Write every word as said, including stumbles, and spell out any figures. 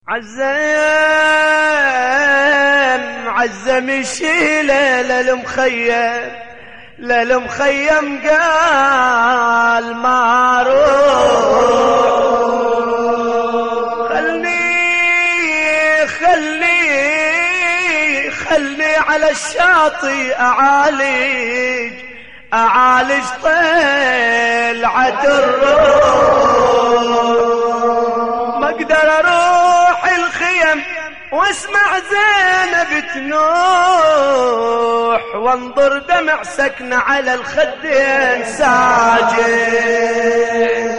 عزم عزم يشيله للمخيم للمخيم قال ما روح خلني خلني خلني على الشاطئ أعالج أعالج طلعة الروح ما اقدر اروح الخيم واسمع زينب تنوح وانظر دمع سكنة على الخدين ساجد